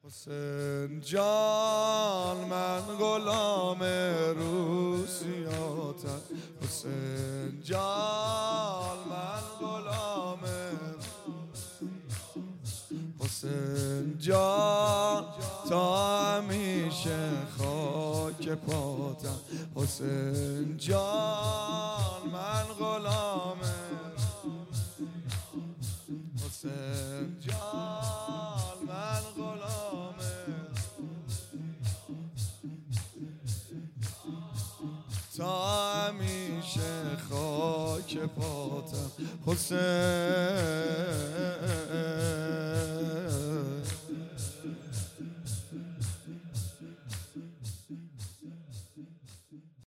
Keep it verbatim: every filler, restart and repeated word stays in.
حسین جان من غلام روسیاتم، حسین جان من غلام، حسین جان تا همیشه خاک پاتم، حسین جان من غلام، حسین جان من غلام، تا همیشه خاک پاتم، حسین